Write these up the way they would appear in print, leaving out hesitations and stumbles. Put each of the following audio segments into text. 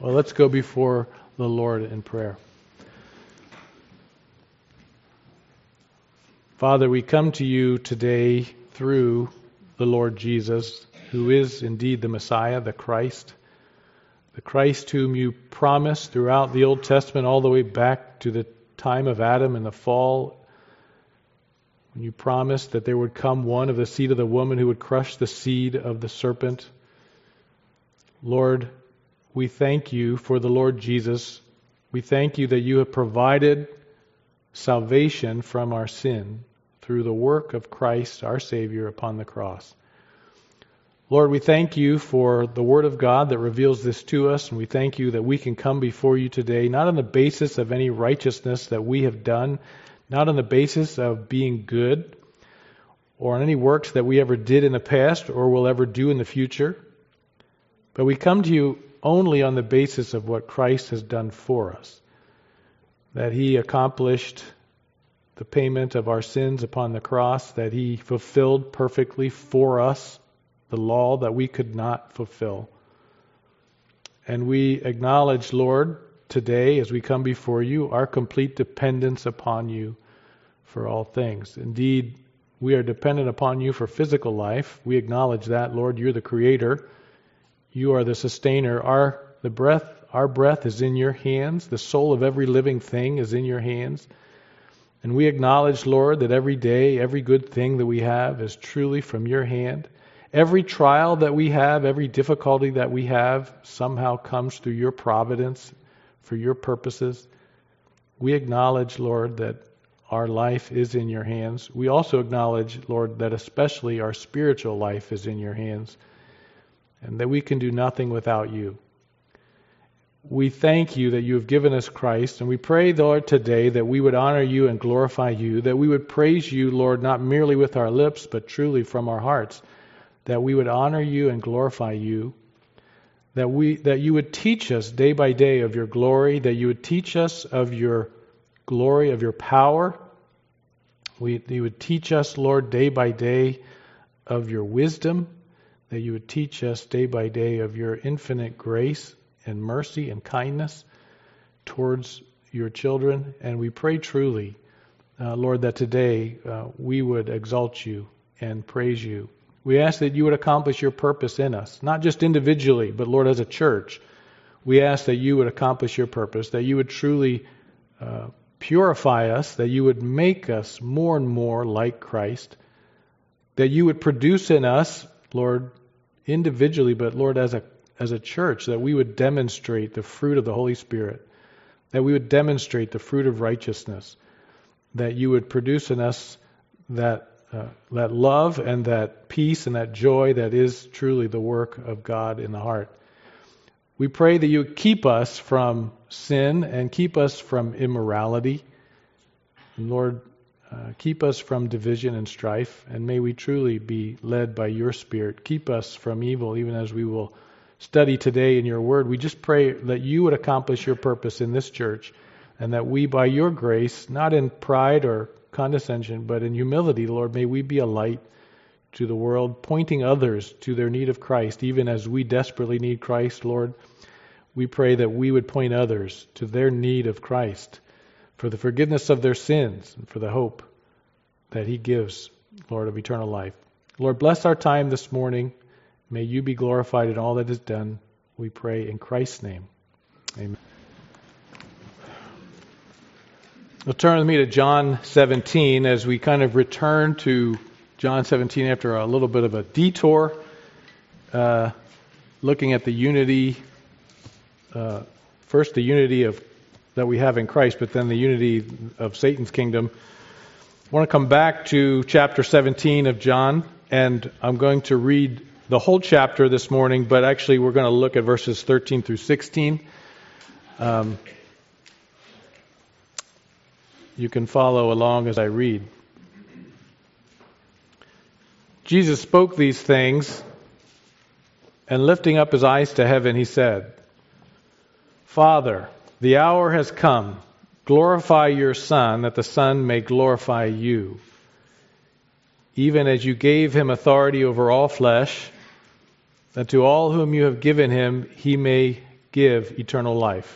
Well, let's go before the Lord in prayer. Father, we come to you today through the Lord Jesus, who is indeed the Messiah, the Christ whom you promised throughout the Old Testament all the way back to the time of Adam and the fall. When you promised that there would come one of the seed of the woman who would crush the seed of the serpent. Lord, we thank you for the Lord Jesus. We thank you that you have provided salvation from our sin through the work of Christ, our Savior, upon the cross. Lord, we thank you for the Word of God that reveals this to us, and we thank you that we can come before you today, not on the basis of any righteousness that we have done, not on the basis of being good, or on any works that we ever did in the past or will ever do in the future, but we come to you only on the basis of what Christ has done for us, that He accomplished the payment of our sins upon the cross, that He fulfilled perfectly for us the law that we could not fulfill. And we acknowledge, Lord, today as we come before you, our complete dependence upon you for all things. Indeed, we are dependent upon you for physical life. We acknowledge that, Lord, you're the Creator. You are the sustainer. Our breath is in your hands. The soul of every living thing is in your hands. And we acknowledge, Lord, that every day, every good thing that we have is truly from your hand. Every trial that we have, every difficulty that we have, somehow comes through your providence, for your purposes. We acknowledge, Lord, that our life is in your hands. We also acknowledge, Lord, that especially our spiritual life is in your hands, and that we can do nothing without you. We thank you that you have given us Christ, and we pray, Lord, today that we would honor you and glorify you, that we would praise you, Lord, not merely with our lips, but truly from our hearts, that we would honor you and glorify you, that you would teach us day by day of your glory, that you would teach us of your glory, of your power. You would teach us, Lord, day by day of your wisdom, that you would teach us day by day of your infinite grace and mercy and kindness towards your children. And we pray truly, Lord, that today we would exalt you and praise you. We ask that you would accomplish your purpose in us, not just individually, but Lord, as a church. We ask that you would accomplish your purpose, that you would truly purify us, that you would make us more and more like Christ, that you would produce in us, Lord, individually, but Lord, as a church, that we would demonstrate the fruit of the Holy Spirit, that we would demonstrate the fruit of righteousness, that you would produce in us that love and that peace and that joy that is truly the work of God in the heart. We pray that you would keep us from sin and keep us from immorality. And Lord, keep us from division and strife, and may we truly be led by your Spirit. Keep us from evil, even as we will study today in your word. We just pray that you would accomplish your purpose in this church, and that we, by your grace, not in pride or condescension, but in humility, Lord, may we be a light to the world, pointing others to their need of Christ, even as we desperately need Christ, Lord. We pray that we would point others to their need of Christ for the forgiveness of their sins and for the hope that He gives, Lord, of eternal life. Lord, bless our time this morning. May you be glorified in all that is done. We pray in Christ's name. Amen. We'll turn with me to John 17 as we kind of return to John 17 after a little bit of a detour, looking at the unity, first the unity that we have in Christ, but then the unity of Satan's kingdom. I want to come back to chapter 17 of John, and I'm going to read the whole chapter this morning, but actually we're going to look at verses 13 through 16. You can follow along as I read. Jesus spoke these things, and lifting up his eyes to heaven, he said, Father, the hour has come. Glorify your Son, that the Son may glorify you, even as you gave him authority over all flesh, that to all whom you have given him he may give eternal life.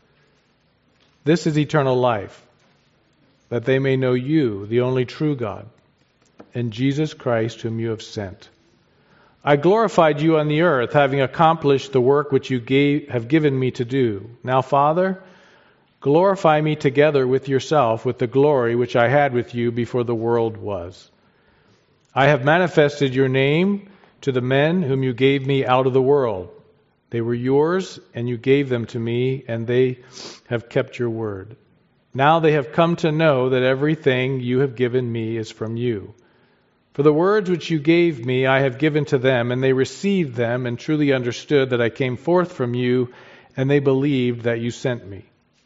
This is eternal life, that they may know you, the only true God, and Jesus Christ whom you have sent. I glorified you on the earth, having accomplished the work which you have given me to do. Now, Father, glorify me together with yourself with the glory which I had with you before the world was. I have manifested your name to the men whom you gave me out of the world. They were yours, and you gave them to me, and they have kept your word. Now they have come to know that everything you have given me is from you. For the words which you gave me I have given to them, and they received them and truly understood that I came forth from you, and they believed that you sent me.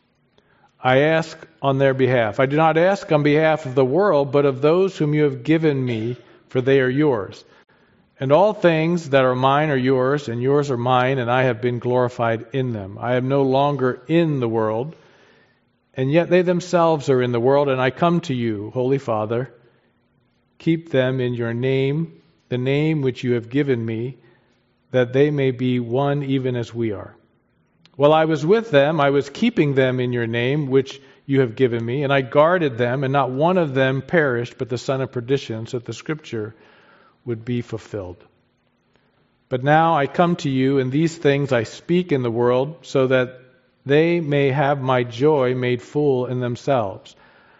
I ask on their behalf. I do not ask on behalf of the world, but of those whom you have given me, for they are yours. And all things that are mine are yours, and yours are mine, and I have been glorified in them. I am no longer in the world, and yet they themselves are in the world, and I come to you, Holy Father. Keep them in your name, the name which you have given me, that they may be one even as we are. While I was with them, I was keeping them in your name, which you have given me, and I guarded them, and not one of them perished, but the son of perdition, so that the scripture would be fulfilled. But now I come to you, and these things I speak in the world, so that they may have my joy made full in themselves.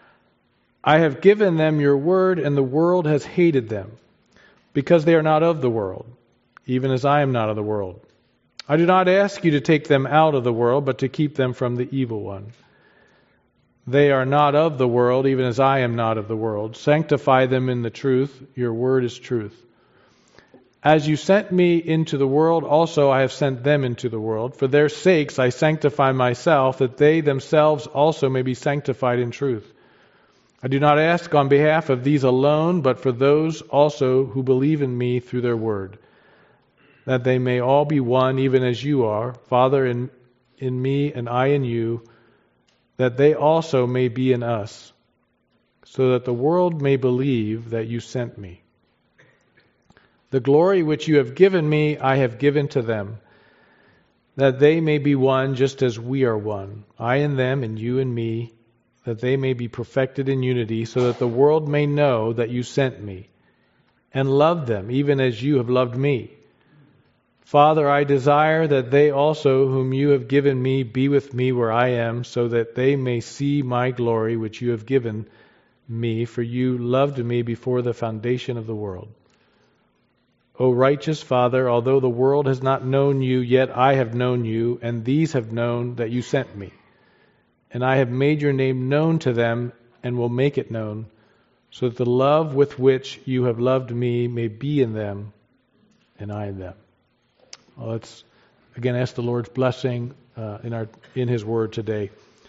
I have given them your word, and the world has hated them, because they are not of the world, even as I am not of the world. I do not ask you to take them out of the world, but to keep them from the evil one. They are not of the world, even as I am not of the world. Sanctify them in the truth. Your word is truth. As you sent me into the world, also I have sent them into the world. For their sakes I sanctify myself, that they themselves also may be sanctified in truth. I do not ask on behalf of these alone, but for those also who believe in me through their word, that they may all be one, even as you are, Father, in me and I in you, that they also may be in us, so that the world may believe that you sent me. The glory which you have given me, I have given to them, that they may be one just as we are one, I in them and you in me, that they may be perfected in unity, so that the world may know that you sent me, and love them even as you have loved me. Father, I desire that they also whom you have given me be with me where I am, so that they may see my glory which you have given me, for you loved me before the foundation of the world. O righteous Father, although the world has not known you, yet I have known you, and these have known that you sent me. And I have made your name known to them, and will make it known, so that the love with which you have loved me may be in them, and I in them. Well, let's again ask the Lord's blessing in His Word today.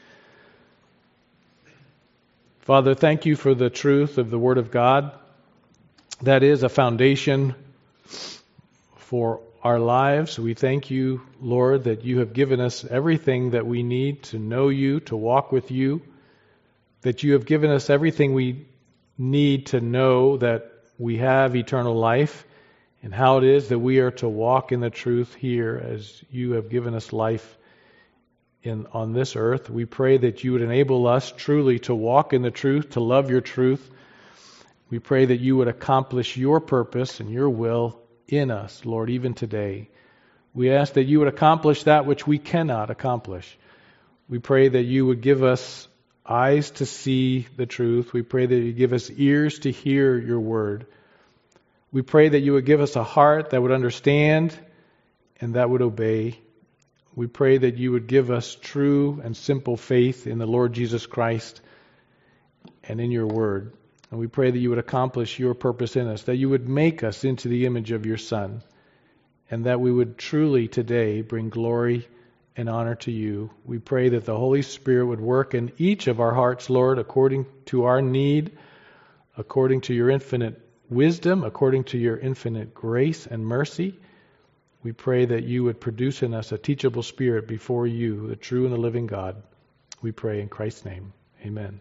Father, thank you for the truth of the Word of God. That is a foundation for our lives. We thank you, Lord, that you have given us everything that we need to know you, to walk with you, that you have given us everything we need to know that we have eternal life, and how it is that we are to walk in the truth here as you have given us life on this earth. We pray that you would enable us truly to walk in the truth, to love your truth. We pray that you would accomplish your purpose and your will in us, Lord, even today. We ask that you would accomplish that which we cannot accomplish. We pray that you would give us eyes to see the truth. We pray that you give us ears to hear your word. We pray that you would give us a heart that would understand and that would obey. We pray that you would give us true and simple faith in the Lord Jesus Christ and in your word. And we pray that you would accomplish your purpose in us, that you would make us into the image of your Son, and that we would truly today bring glory and honor to you. We pray that the Holy Spirit would work in each of our hearts, Lord, according to our need, according to your infinite wisdom, according to your infinite grace and mercy. We pray that you would produce in us a teachable spirit before you, the true and the living God. We pray in Christ's name. Amen.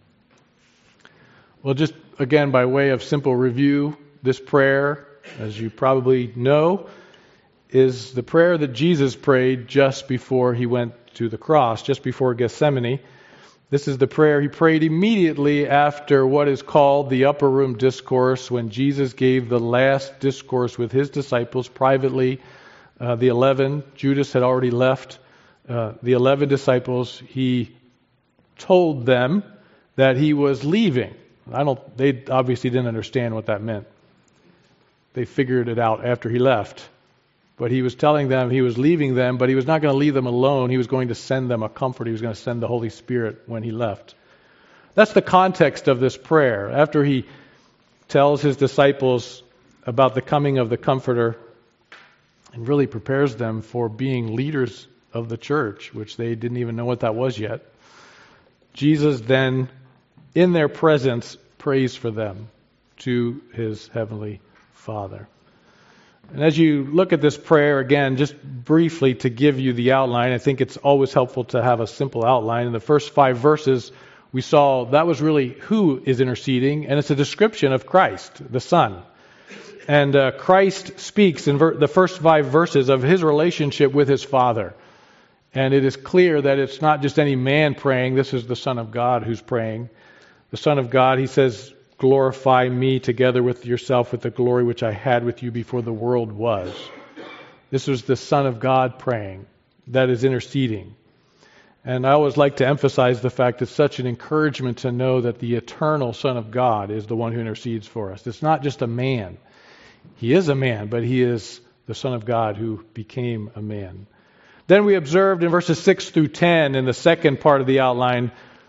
Well, just again, by way of simple review, this prayer, as you probably know, is the prayer that Jesus prayed just before he went to the cross, just before Gethsemane. This is the prayer he prayed immediately after what is called the Upper Room Discourse, when Jesus gave the last discourse with his disciples privately. The 11, Judas had already left. The 11 disciples, he told them that he was leaving. They obviously didn't understand what that meant. They figured it out after he left. But he was telling them he was leaving them, but he was not going to leave them alone. He was going to send them a comfort. He was going to send the Holy Spirit when he left. That's the context of this prayer. After he tells his disciples about the coming of the Comforter and really prepares them for being leaders of the church, which they didn't even know what that was yet, Jesus then, in their presence, prays for them to his heavenly Father. And as you look at this prayer, again, just briefly to give you the outline, I think it's always helpful to have a simple outline. In the first 5 verses, we saw that was really who is interceding, and it's a description of Christ, the Son. And Christ speaks in the first 5 verses of his relationship with his Father. And it is clear that it's not just any man praying. This is the Son of God who's praying. The Son of God, he says, glorify me together with yourself with the glory which I had with you before the world was. This was the Son of God praying, that is interceding. And I always like to emphasize the fact it's such an encouragement to know that the eternal Son of God is the one who intercedes for us. It's not just a man. He is a man, but he is the Son of God who became a man. Then we observed in verses 6 through 10, in the second part of the outline,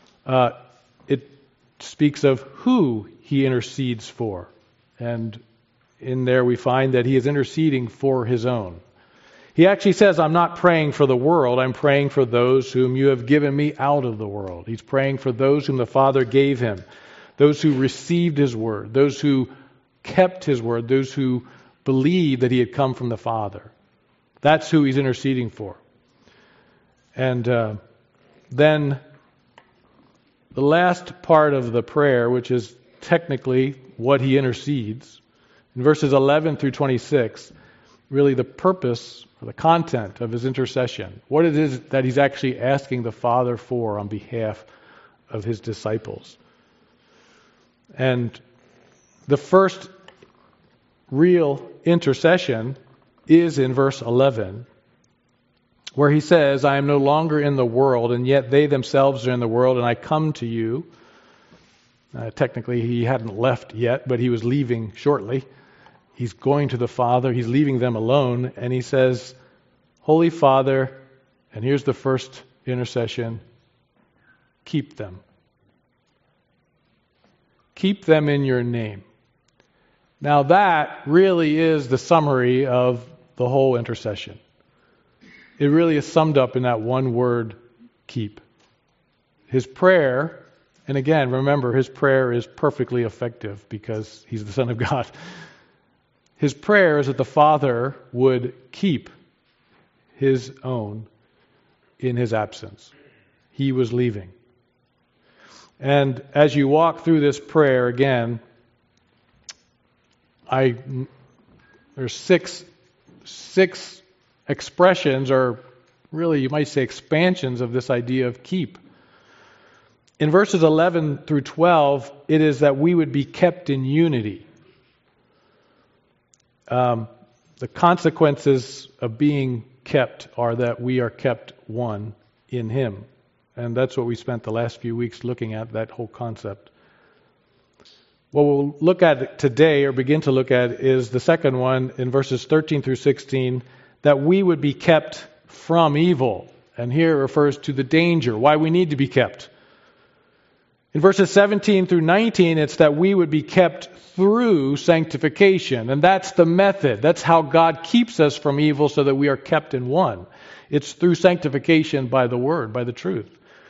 it speaks of who he intercedes for. And in there we find that he is interceding for his own. He actually says, I'm not praying for the world, I'm praying for those whom you have given me out of the world. He's praying for those whom the Father gave him, those who received his word, those who kept his word, those who believed that he had come from the Father. That's who he's interceding for. And then the last part of the prayer, which is technically what he intercedes, in verses 11 through 26, really the purpose or the content of his intercession, what it is that he's actually asking the Father for on behalf of his disciples. And the first real intercession is in verse 11, where he says, I am no longer in the world, and yet they themselves are in the world, and I come to you. Technically, he hadn't left yet, but he was leaving shortly. He's going to the Father. He's leaving them alone, and he says, Holy Father, and here's the first intercession, keep them. Keep them in your name. Now that really is the summary of the whole intercession. It really is summed up in that one word, keep. His prayer, and again, remember, his prayer is perfectly effective because he's the Son of God. His prayer is that the Father would keep his own in his absence. He was leaving. And as you walk through this prayer again, there's six expressions, or really you might say expansions of this idea of keep. In verses 11 through 12, it is that we would be kept in unity. The consequences of being kept are that we are kept one in Him. And that's what we spent the last few weeks looking at, that whole concept. What we'll look at today, or begin to look at, is the second one in verses 13 through 16, that we would be kept from evil. And here it refers to the danger, why we need to be kept. In verses 17 through 19, it's that we would be kept through sanctification. And that's the method. That's how God keeps us from evil, so that we are kept in one. It's through sanctification by the Word, by the truth.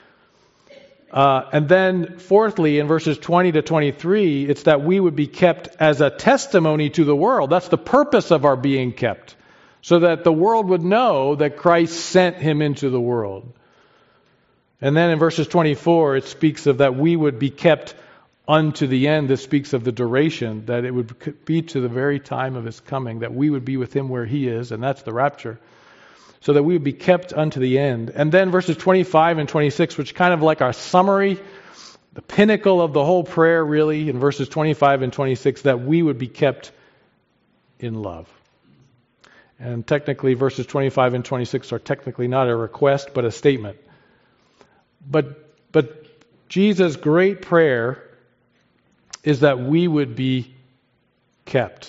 And then fourthly, in verses 20 to 23, it's that we would be kept as a testimony to the world. That's the purpose of our being kept, so that the world would know that Christ sent Him into the world. And then in verses 24, it speaks of that we would be kept unto the end, this speaks of the duration, that it would be to the very time of his coming, that we would be with him where he is, and that's the rapture, so that we would be kept unto the end. And then verses 25 and 26, which kind of like our summary, the pinnacle of the whole prayer really, in verses 25 and 26, that we would be kept in love. And technically, verses 25 and 26 are technically not a request, but a statement. But Jesus' great prayer is that we would be kept.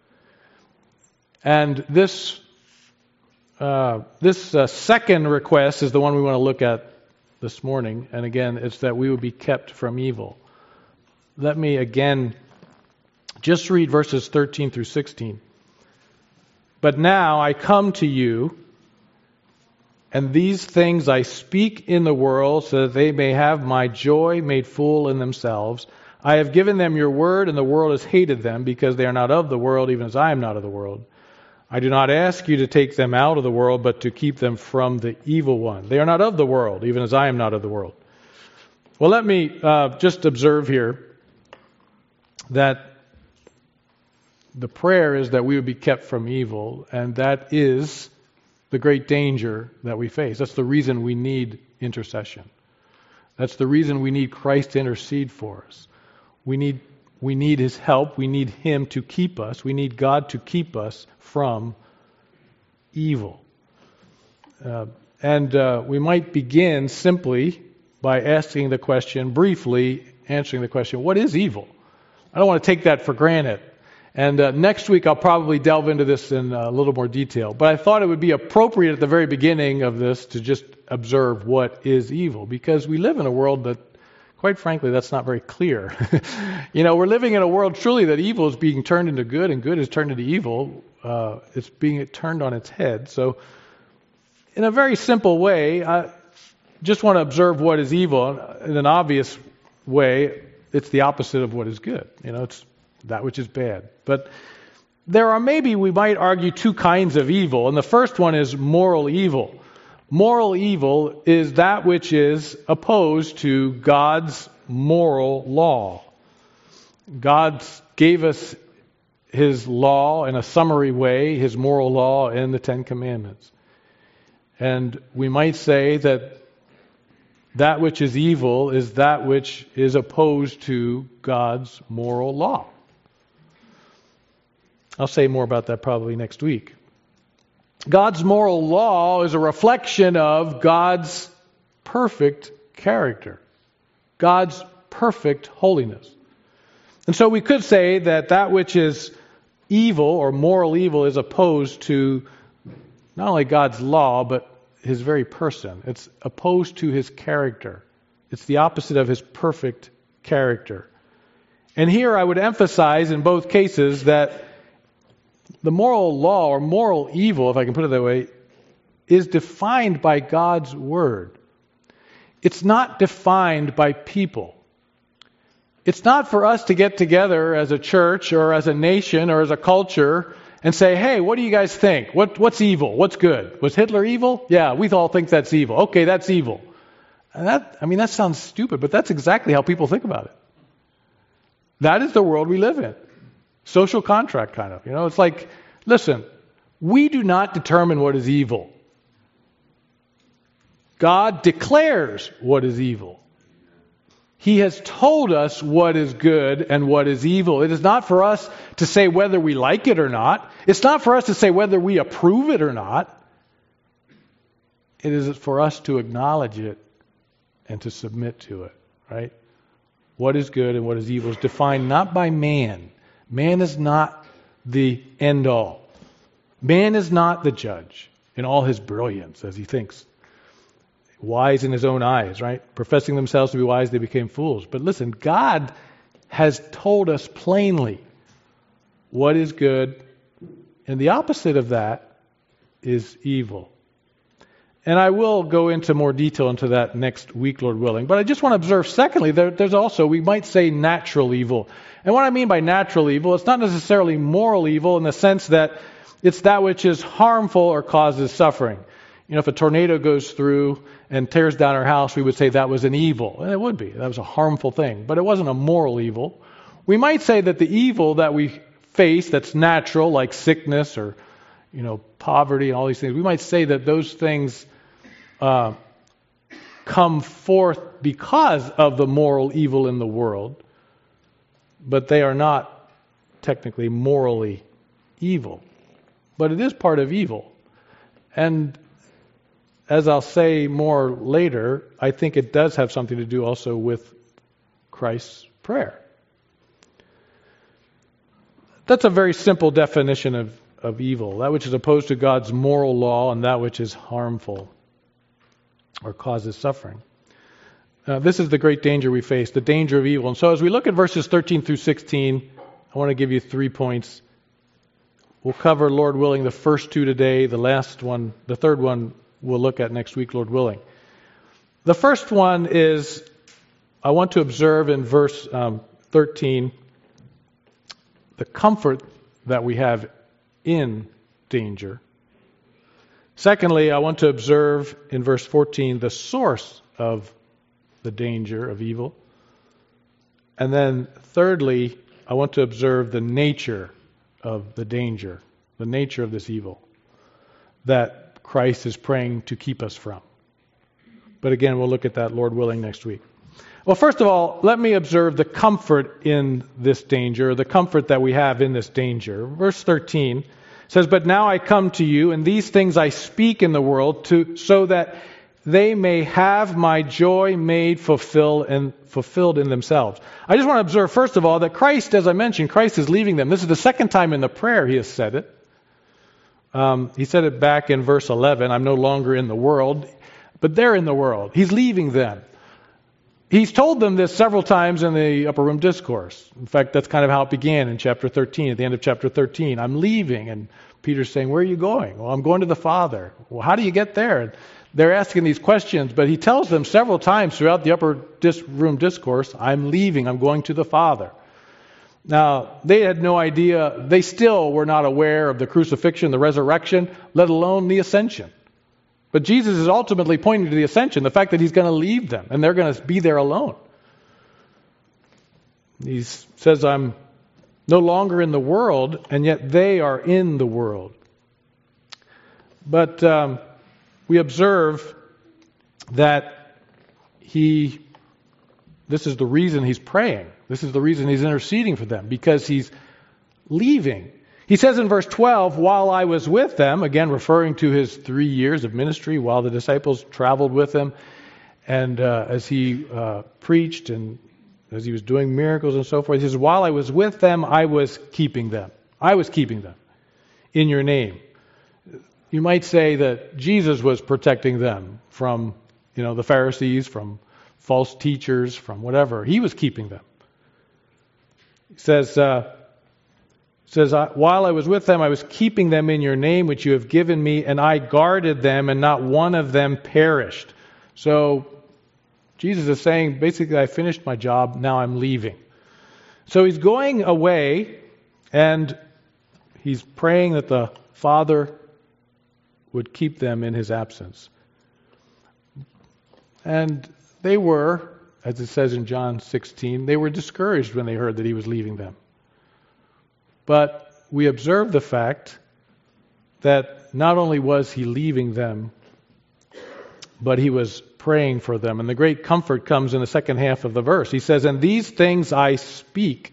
And this second request is the one we want to look at this morning. And again, it's that we would be kept from evil. Let me again just read verses 13 through 16. But now I come to you, and these things I speak in the world, so that they may have my joy made full in themselves. I have given them your word, and the world has hated them, because they are not of the world, even as I am not of the world. I do not ask you to take them out of the world, but to keep them from the evil one. They are not of the world, even as I am not of the world. Well, let me just observe here that the prayer is that we would be kept from evil, and that is the great danger that we face. That's the reason we need intercession. That's the reason we need Christ to intercede for us. We need his help. We need him to keep us. We need God to keep us from evil. We might begin simply by asking the question, briefly answering the question, what is evil? I don't want to take that for granted. And next week I'll probably delve into this in a little more detail. But I thought it would be appropriate at the very beginning of this to just observe what is evil. Because we live in a world that, quite frankly, that's not very clear. We're living in a world truly that evil is being turned into good and good is turned into evil. It's being turned on its head. So in a very simple way, I just want to observe what is evil. In an obvious way, it's the opposite of what is good. It's that which is bad. But there are maybe, we might argue, two kinds of evil. And the first one is moral evil. Moral evil is that which is opposed to God's moral law. God gave us his law in a summary way, his moral law in the Ten Commandments. And we might say that which is evil is that which is opposed to God's moral law. I'll say more about that probably next week. God's moral law is a reflection of God's perfect character, God's perfect holiness. And so we could say that which is evil or moral evil is opposed to not only God's law, but his very person. It's opposed to his character. It's the opposite of his perfect character. And here I would emphasize in both cases that the moral law, or moral evil, if I can put it that way, is defined by God's word. It's not defined by people. It's not for us to get together as a church or as a nation or as a culture and say, hey, what do you guys think? What's evil? What's good? Was Hitler evil? Yeah, we all think that's evil. Okay, that's evil. And that sounds stupid, but that's exactly how people think about it. That is the world we live in. Social contract kind of. It's like, listen, we do not determine what is evil. God declares what is evil. He has told us what is good and what is evil. It is not for us to say whether we like it or not. It's not for us to say whether we approve it or not. It is for us to acknowledge it and to submit to it, right? What is good and what is evil is defined not by man. Man is not the end all. Man is not the judge in all his brilliance as he thinks. Wise in his own eyes, right? Professing themselves to be wise, they became fools. But listen, God has told us plainly what is good, and the opposite of that is evil. And I will go into more detail into that next week, Lord willing. But I just want to observe, secondly, there's also, we might say, natural evil. And what I mean by natural evil, it's not necessarily moral evil in the sense that it's that which is harmful or causes suffering. If a tornado goes through and tears down our house, we would say that was an evil. And it would be. That was a harmful thing. But it wasn't a moral evil. We might say that the evil that we face that's natural, like sickness or, poverty and all these things, we might say that those things come forth because of the moral evil in the world, but they are not technically morally evil. But it is part of evil. And as I'll say more later, I think it does have something to do also with Christ's prayer. That's a very simple definition of evil, that which is opposed to God's moral law and that which is harmful or causes suffering. This is the great danger we face, the danger of evil. And so as we look at verses 13 through 16, I want to give you 3 points. We'll cover, Lord willing, the first 2 today. The third one we'll look at next week, Lord willing. The first one is, I want to observe in verse 13, the comfort that we have in danger. Secondly, I want to observe in verse 14 the source of the danger of evil. And then thirdly, I want to observe the nature of the danger, the nature of this evil that Christ is praying to keep us from. But again, we'll look at that, Lord willing, next week. Well, first of all, let me observe the comfort in this danger, the comfort that we have in this danger. Verse 13 says, "But now I come to you, and these things I speak in the world, so that they may have my joy made fulfilled in themselves." I just want to observe, first of all, that Christ, as I mentioned, Christ is leaving them. This is the second time in the prayer he has said it. He said it back in verse 11, "I'm no longer in the world," but they're in the world. He's leaving them. He's told them this several times in the Upper Room Discourse. In fact, that's kind of how it began in chapter 13, at the end of chapter 13. "I'm leaving." And Peter's saying, "Where are you going?" "Well, I'm going to the Father." "Well, how do you get there?" And they're asking these questions, but he tells them several times throughout the Upper Room Discourse, "I'm leaving, I'm going to the Father." Now, they had no idea, they still were not aware of the crucifixion, the resurrection, let alone the ascension. But Jesus is ultimately pointing to the ascension, the fact that he's going to leave them, and they're going to be there alone. He says, "I'm no longer in the world," and yet they are in the world. But we observe that this is the reason he's praying. This is the reason he's interceding for them, because he's leaving. He says in verse 12, "While I was with them," again referring to his 3 years of ministry while the disciples traveled with him, and as he preached and as he was doing miracles and so forth, he says, "While I was with them, I was keeping them. I was keeping them in your name." You might say that Jesus was protecting them from, the Pharisees, from false teachers, from whatever. He was keeping them. He says, "While I was with them, I was keeping them in your name, which you have given me, and I guarded them, and not one of them perished." So Jesus is saying, basically, I finished my job, now I'm leaving. So he's going away, and he's praying that the Father would keep them in his absence. And they were, as it says in John 16, they were discouraged when they heard that he was leaving them. But we observe the fact that not only was he leaving them, but he was praying for them. And the great comfort comes in the second half of the verse. He says, "And these things I speak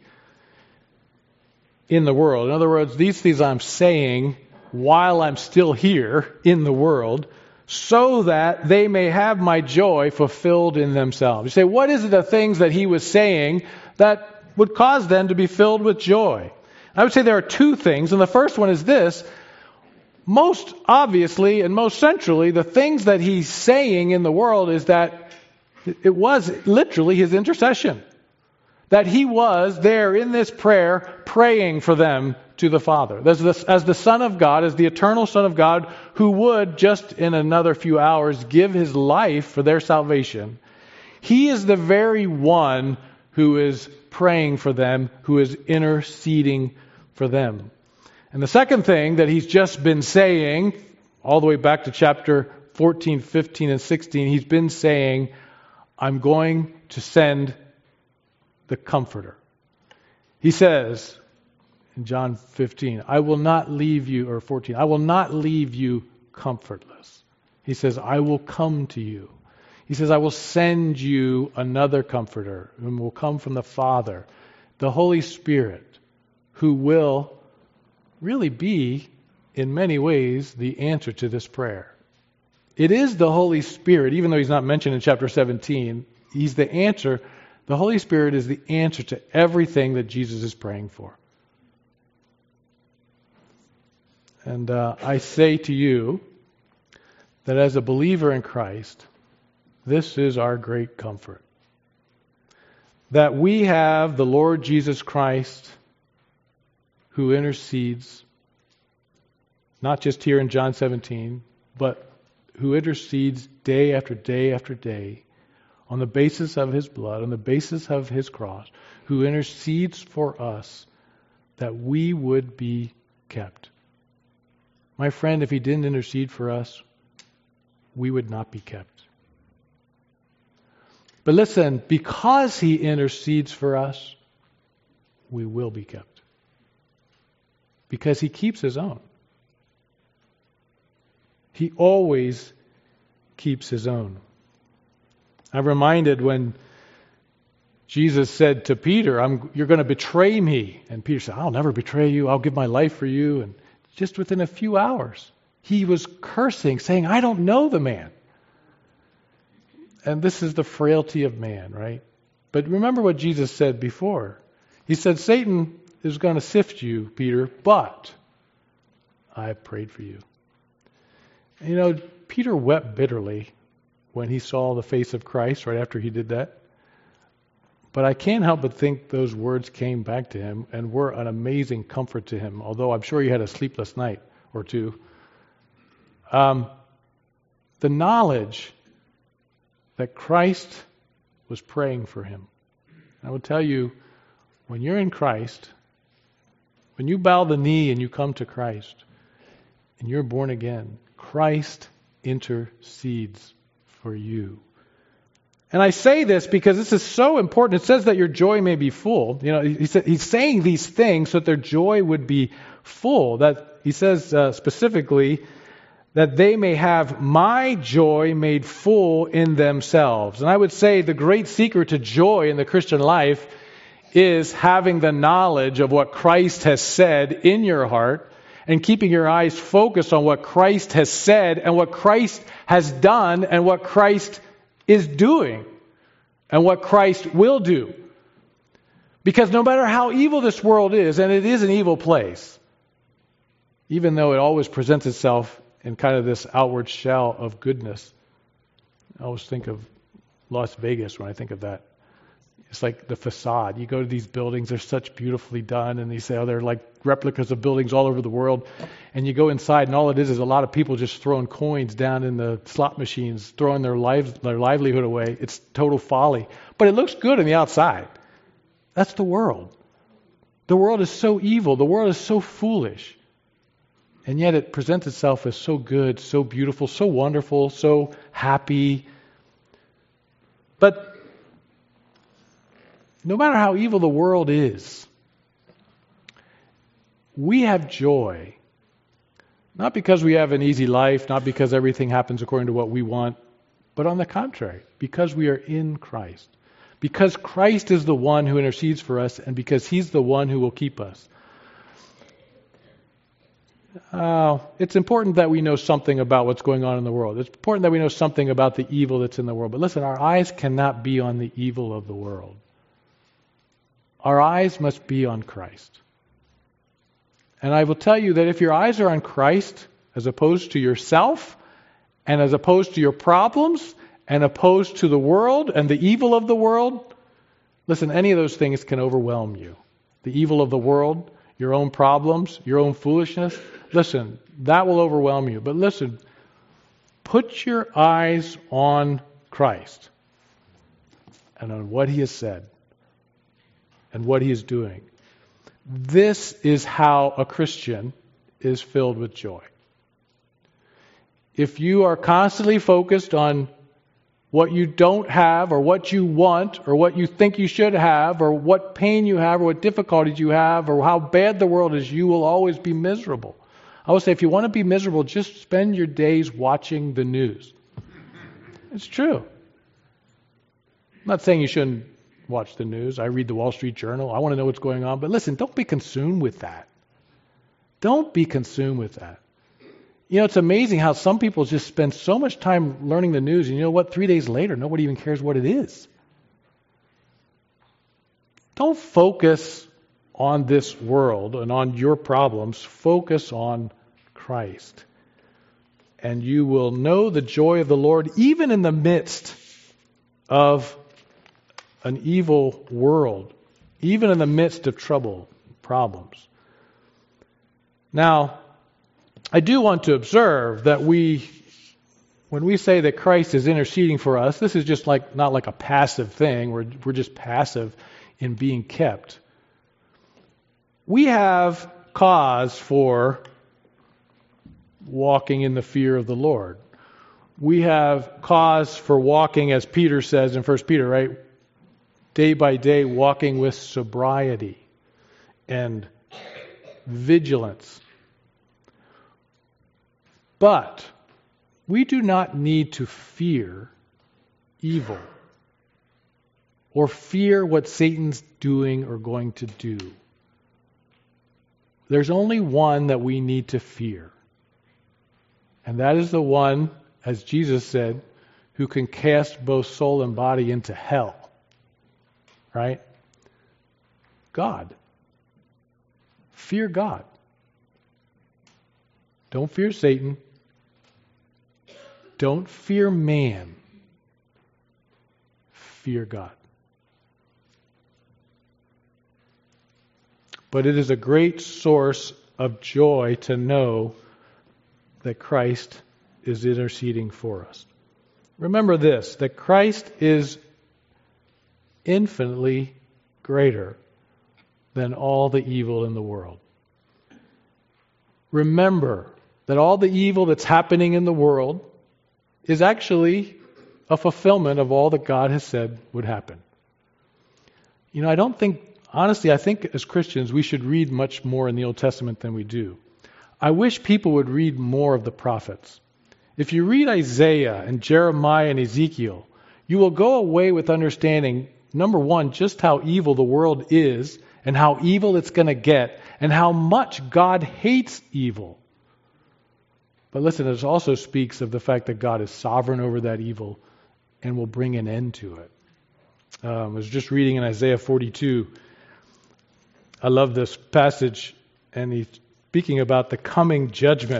in the world." In other words, these things I'm saying while I'm still here in the world, so that they may have my joy fulfilled in themselves. You say, what is it the things that he was saying that would cause them to be filled with joy? I would say there are 2 things, and the first one is this. Most obviously and most centrally, the things that he's saying in the world is that it was literally his intercession. That he was there in this prayer praying for them to the Father. As the Son of God, as the eternal Son of God, who would just in another few hours give his life for their salvation. He is the very one who is praying for them, who is interceding for them. And the second thing that he's just been saying, all the way back to chapter 14, 15, and 16, he's been saying, I'm going to send the Comforter. He says in John 15, I will not leave you, or 14, I will not leave you comfortless. He says, I will come to you. He says, I will send you another Comforter whom will come from the Father, the Holy Spirit, who will really be, in many ways, the answer to this prayer. It is the Holy Spirit, even though he's not mentioned in chapter 17, he's the answer. The Holy Spirit is the answer to everything that Jesus is praying for. And I say to you that as a believer in Christ, this is our great comfort. That we have the Lord Jesus Christ who intercedes, not just here in John 17, but who intercedes day after day after day on the basis of his blood, on the basis of his cross, who intercedes for us that we would be kept. My friend, if he didn't intercede for us, we would not be kept. But listen, because he intercedes for us, we will be kept. Because he keeps his own. He always keeps his own. I'm reminded when Jesus said to Peter, you're going to betray me. And Peter said, I'll never betray you. I'll give my life for you. And just within a few hours, he was cursing, saying, I don't know the man. And this is the frailty of man, right? But remember what Jesus said before. He said, Satan is going to sift you, Peter, but I prayed for you. You know, Peter wept bitterly when he saw the face of Christ right after he did that. But I can't help but think those words came back to him and were an amazing comfort to him, although I'm sure he had a sleepless night or two. The knowledge that Christ was praying for him. I will tell you, when you're in Christ, when you bow the knee and you come to Christ, and you're born again, Christ intercedes for you. And I say this because this is so important. It says that your joy may be full. You know, he's saying these things so that their joy would be full. That he says specifically that they may have my joy made full in themselves. And I would say the great secret to joy in the Christian life is having the knowledge of what Christ has said in your heart and keeping your eyes focused on what Christ has said and what Christ has done and what Christ is doing and what Christ will do. Because no matter how evil this world is, and it is an evil place, even though it always presents itself in kind of this outward shell of goodness. I always think of Las Vegas when I think of that. It's like the facade. You go to these buildings, they're such beautifully done, and you say, oh, they're like replicas of buildings all over the world. And you go inside, and all it is a lot of people just throwing coins down in the slot machines, throwing their livelihood away. It's total folly. But it looks good on the outside. That's the world. The world is so evil. The world is so foolish. And yet it presents itself as so good, so beautiful, so wonderful, so happy. But no matter how evil the world is, we have joy. Not because we have an easy life, not because everything happens according to what we want, but on the contrary, because we are in Christ. Because Christ is the one who intercedes for us, and because He's the one who will keep us. It's important that we know something about what's going on in the world. It's important that we know something about the evil that's in the world. But listen, our eyes cannot be on the evil of the world. Our eyes must be on Christ. And I will tell you that if your eyes are on Christ, as opposed to yourself, and as opposed to your problems, and opposed to the world and the evil of the world, listen, any of those things can overwhelm you. The evil of the world, your own problems, your own foolishness, listen, that will overwhelm you. But listen, put your eyes on Christ and on what He has said and what He is doing. This is how a Christian is filled with joy. if you are constantly focused on what you don't have or what you want or what you think you should have or what pain you have or what difficulties you have or how bad the world is, you will always be miserable. I would say if you want to be miserable, just spend your days watching the news. It's true. I'm not saying you shouldn't watch the news. I read the Wall Street Journal. I want to know what's going on. But listen, don't be consumed with that. Don't be consumed with that. You know, it's amazing how some people just spend so much time learning the news, and you know what? 3 days later, nobody even cares what it is. Don't focus on this world and on your problems. Focus on Christ. And you will know the joy of the Lord even in the midst of an evil world, even in the midst of trouble, problems. Now, I do want to observe that when we say that Christ is interceding for us, this is just not like a passive thing. We're just passive in being kept. We have cause for walking in the fear of the Lord. We have cause for walking, as Peter says in 1 Peter, right? Day by day, walking with sobriety and vigilance. But we do not need to fear evil or fear what Satan's doing or going to do. There's only one that we need to fear. And that is the one, as Jesus said, who can cast both soul and body into hell. Right? God. Fear God. Don't fear Satan. Don't fear man. Fear God. But it is a great source of joy to know that Christ is interceding for us. Remember this, that Christ is infinitely greater than all the evil in the world. Remember that all the evil that's happening in the world is actually a fulfillment of all that God has said would happen. You know, I think as Christians we should read much more in the Old Testament than we do. I wish people would read more of the prophets. If you read Isaiah and Jeremiah and Ezekiel, you will go away with understanding, number one, just how evil the world is and how evil it's going to get and how much God hates evil. But listen, it also speaks of the fact that God is sovereign over that evil and will bring an end to it. I was just reading in Isaiah 42. I love this passage, and he's speaking about the coming judgment.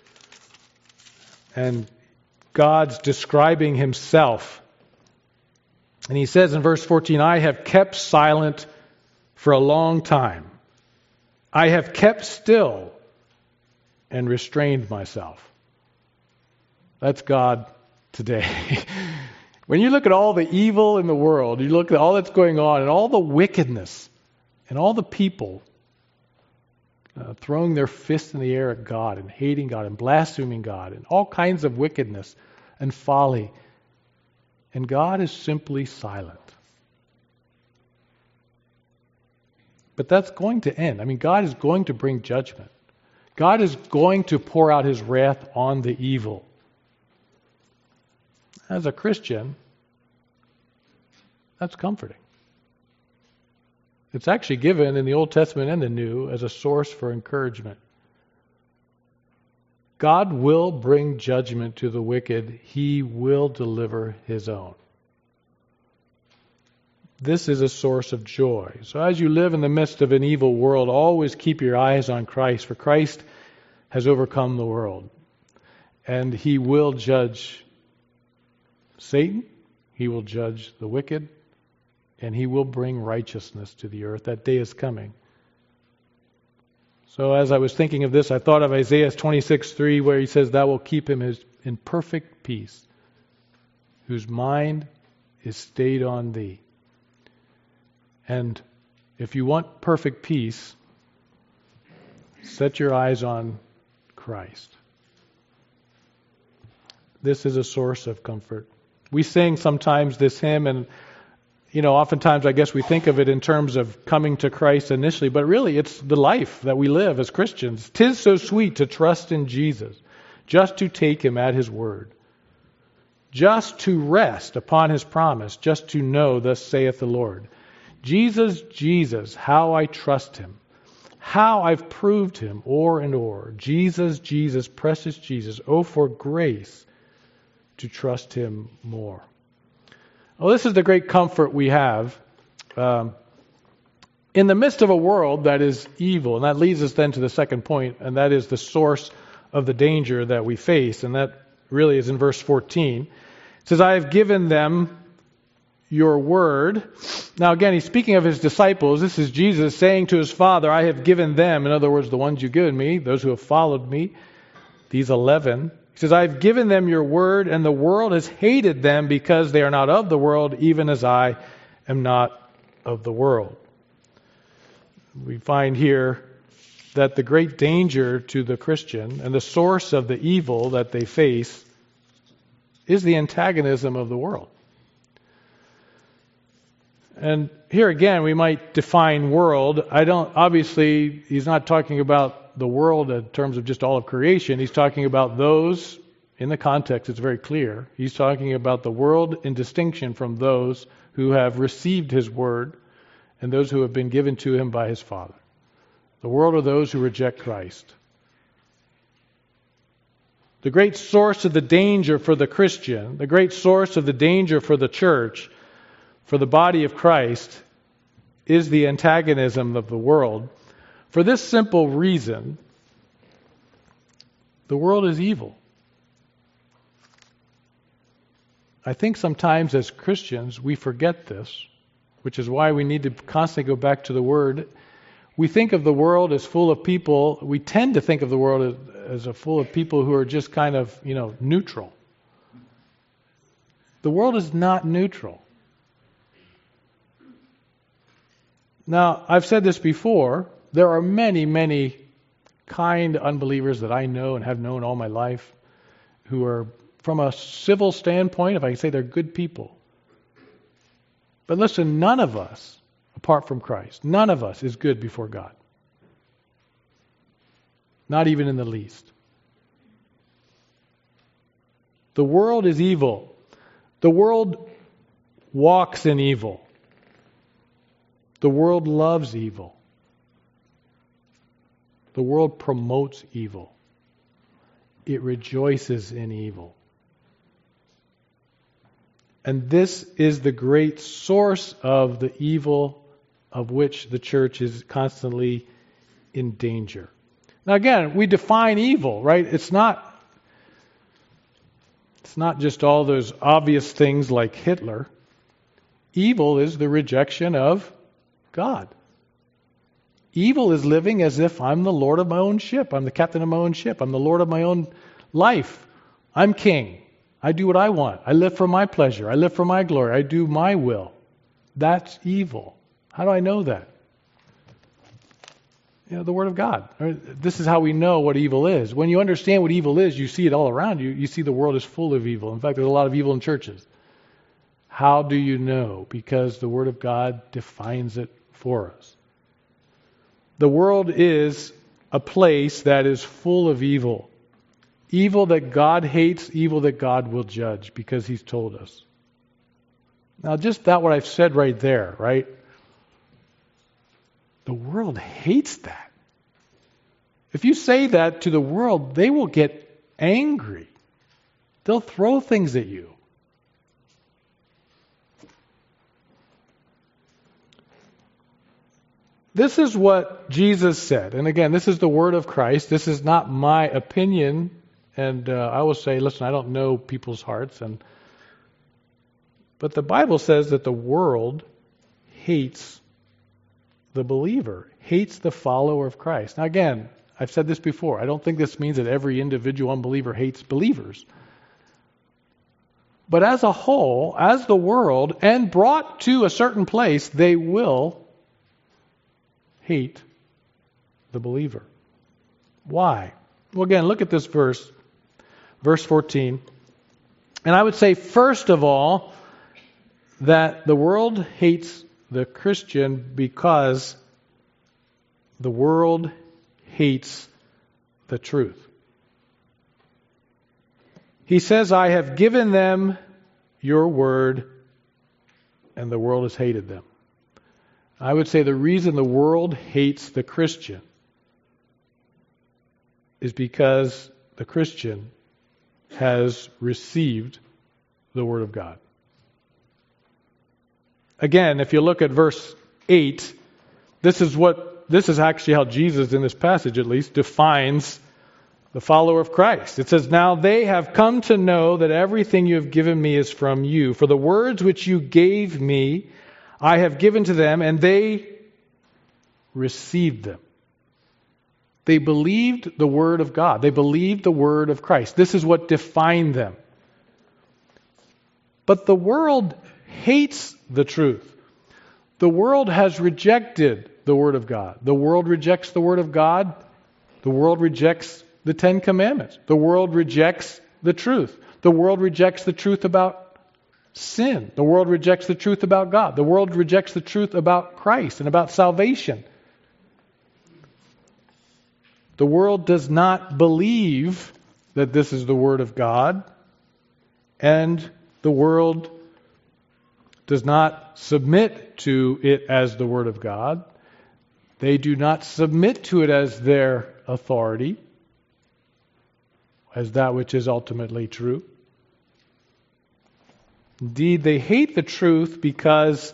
And God's describing himself. And he says in verse 14, I have kept silent for a long time. I have kept still and restrained myself. That's God today. When you look at all the evil in the world, you look at all that's going on and all the wickedness and all the people throwing their fists in the air at God and hating God and blaspheming God and all kinds of wickedness and folly. And God is simply silent. But that's going to end. I mean, God is going to bring judgment. God is going to pour out his wrath on the evil. As a Christian, that's comforting. It's actually given in the Old Testament and the New as a source for encouragement. God will bring judgment to the wicked. He will deliver his own. This is a source of joy. So as you live in the midst of an evil world, always keep your eyes on Christ, for Christ has overcome the world. And he will judge Satan, he will judge the wicked, and he will bring righteousness to the earth. That day is coming. So as I was thinking of this, I thought of Isaiah 26:3, where he says, Thou will keep him in perfect peace, whose mind is stayed on thee. And if you want perfect peace, set your eyes on Christ. This is a source of comfort. We sing sometimes this hymn, and oftentimes I guess we think of it in terms of coming to Christ initially, but really it's the life that we live as Christians. 'Tis so sweet to trust in Jesus, just to take him at his word, just to rest upon his promise, just to know, thus saith the Lord. Jesus, Jesus, how I trust him, how I've proved him o'er and o'er. Jesus, Jesus, precious Jesus, oh, for grace to trust him more. Well, this is the great comfort we have in the midst of a world that is evil. And that leads us then to the second point, and that is the source of the danger that we face. And that really is in verse 14. It says, I have given them your word. Now again, he's speaking of his disciples. This is Jesus saying to his Father, I have given them, in other words, the ones you've given me, those who have followed me, these 11. He says, I have given them your word, and the world has hated them because they are not of the world, even as I am not of the world. We find here that the great danger to the Christian and the source of the evil that they face is the antagonism of the world. And here again, we might define world. Obviously, he's not talking about the world in terms of just all of creation. He's talking about those, in the context it's very clear, he's talking about the world in distinction from those who have received his word and those who have been given to him by his Father. The world are those who reject Christ. The great source of the danger for the Christian, the great source of the danger for the church, for the body of Christ, is the antagonism of the world. For this simple reason, the world is evil. I think sometimes as Christians we forget this, which is why we need to constantly go back to the Word. We think of the world as full of people, we tend to think of the world as full of people who are just kind of, neutral. The world is not neutral. Now, I've said this before, there are many, many kind unbelievers that I know and have known all my life who are, from a civil standpoint, if I can say, they're good people. But listen, none of us, apart from Christ, none of us is good before God. Not even in the least. The world is evil. The world walks in evil. The world loves evil. The world promotes evil. It rejoices in evil. And this is the great source of the evil of which the church is constantly in danger. Now again, we define evil, right? It's not just all those obvious things like Hitler. Evil is the rejection of God. Evil is living as if I'm the Lord of my own ship. I'm the captain of my own ship. I'm the Lord of my own life. I'm king. I do what I want. I live for my pleasure. I live for my glory. I do my will. That's evil. How do I know that? The Word of God. This is how we know what evil is. When you understand what evil is, you see it all around you. You see the world is full of evil. In fact, there's a lot of evil in churches. How do you know? Because the Word of God defines it for us. The world is a place that is full of evil. Evil that God hates, evil that God will judge, because He's told us. Now, just that what I've said right there, right? The world hates that. If you say that to the world, they will get angry. They'll throw things at you. This is what Jesus said. And again, this is the word of Christ. This is not my opinion. And I will say, listen, I don't know people's hearts. But the Bible says that the world hates the believer, hates the follower of Christ. Now again, I've said this before. I don't think this means that every individual unbeliever hates believers. But as a whole, as the world, and brought to a certain place, they will hate the believer. Why? Well, again, look at this verse. Verse 14. And I would say, first of all, that the world hates the Christian because the world hates the truth. He says, I have given them your word, and the world has hated them. I would say the reason the world hates the Christian is because the Christian has received the Word of God. Again, if you look at verse 8, this is actually how Jesus, in this passage at least, defines the follower of Christ. It says, now they have come to know that everything you have given me is from you. For the words which you gave me, I have given to them, and they received them. They believed the Word of God. They believed the Word of Christ. This is what defined them. But the world hates the truth. The world has rejected the Word of God. The world rejects the Word of God. The world rejects the Ten Commandments. The world rejects the truth. The world rejects the truth about sin. The world rejects the truth about God. The world rejects the truth about Christ and about salvation. The world does not believe that this is the Word of God, and the world does not submit to it as the Word of God. They do not submit to it as their authority, as that which is ultimately true. Indeed, they hate the truth because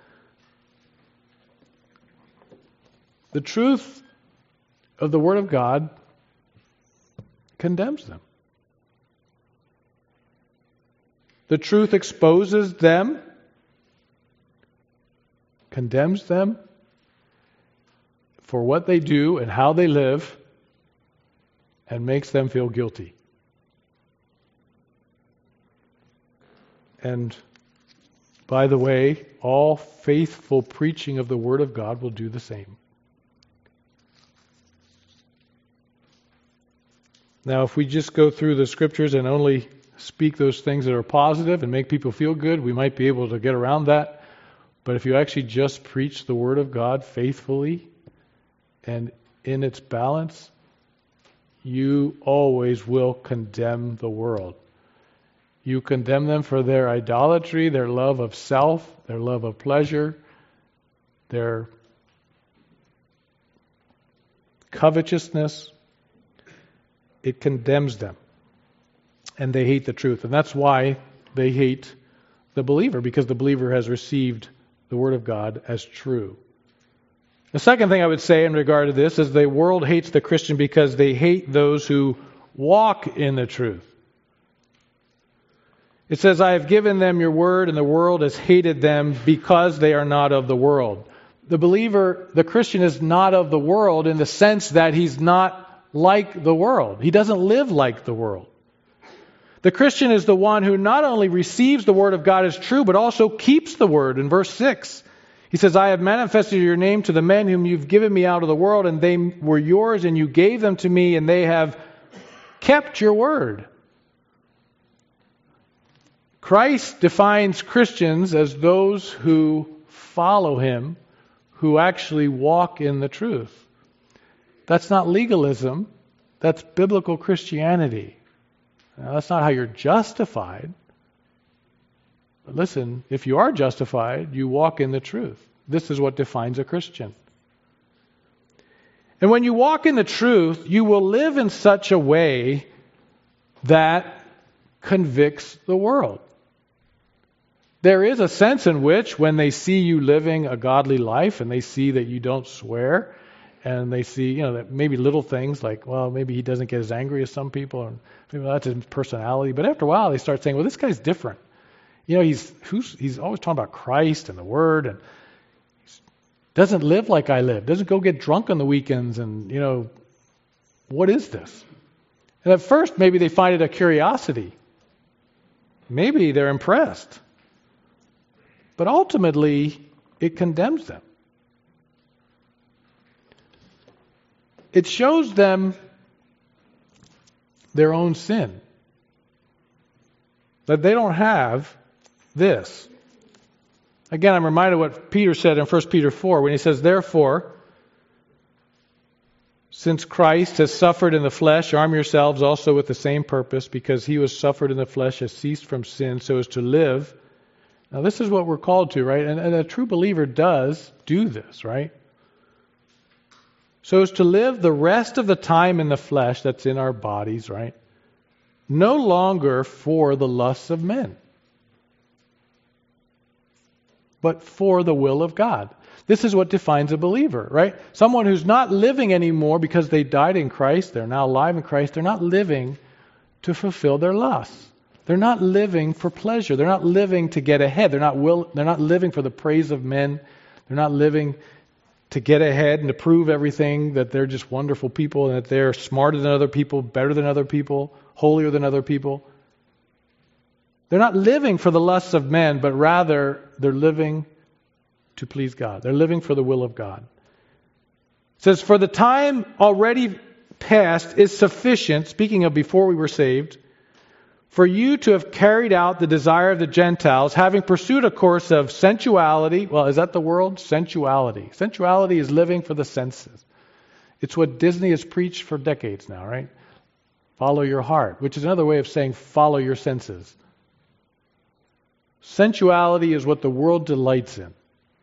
the truth of the Word of God condemns them. The truth exposes them, condemns them for what they do and how they live, and makes them feel guilty. And by the way, all faithful preaching of the Word of God will do the same. Now, if we just go through the Scriptures and only speak those things that are positive and make people feel good, we might be able to get around that. But if you actually just preach the Word of God faithfully and in its balance, you always will condemn the world. You condemn them for their idolatry, their love of self, their love of pleasure, their covetousness. It condemns them. And they hate the truth. And that's why they hate the believer, because the believer has received the Word of God as true. The second thing I would say in regard to this is the world hates the Christian because they hate those who walk in the truth. It says, I have given them your word, and the world has hated them because they are not of the world. The believer, the Christian, is not of the world in the sense that he's not like the world. He doesn't live like the world. The Christian is the one who not only receives the Word of God as true, but also keeps the Word. In verse 6, he says, I have manifested your name to the men whom you've given me out of the world, and they were yours, and you gave them to me, and they have kept your word. Christ defines Christians as those who follow Him, who actually walk in the truth. That's not legalism. That's biblical Christianity. Now, that's not how you're justified. But listen, if you are justified, you walk in the truth. This is what defines a Christian. And when you walk in the truth, you will live in such a way that convicts the world. There is a sense in which when they see you living a godly life and they see that you don't swear, and they see, that maybe little things like, well, maybe he doesn't get as angry as some people, and maybe that's his personality. But after a while, they start saying, well, this guy's different. He's always talking about Christ and the Word, and doesn't live like I live. Doesn't go get drunk on the weekends, and what is this? And at first, maybe they find it a curiosity. Maybe they're impressed. But ultimately, it condemns them. It shows them their own sin. that they don't have this. Again, I'm reminded of what Peter said in 1 Peter 4 when he says, "Therefore, since Christ has suffered in the flesh, arm yourselves also with the same purpose, because he who has suffered in the flesh has ceased from sin so as to live." Now this is what we're called to, right? And a true believer does do this, right? So as to live the rest of the time in the flesh that's in our bodies, right? No longer for the lusts of men, but for the will of God. This is what defines a believer, right? Someone who's not living anymore because they died in Christ, they're now alive in Christ, they're not living to fulfill their lusts. They're not living for pleasure. They're not living to get ahead. They're not living for the praise of men. They're not living to get ahead and to prove everything, that they're just wonderful people and that they're smarter than other people, better than other people, holier than other people. They're not living for the lusts of men, but rather they're living to please God. They're living for the will of God. It says, "For the time already past is sufficient," speaking of before we were saved, "for you to have carried out the desire of the Gentiles, having pursued a course of sensuality." Well, is that the world? Sensuality. Sensuality is living for the senses. It's what Disney has preached for decades now, right? Follow your heart, which is another way of saying follow your senses. Sensuality is what the world delights in.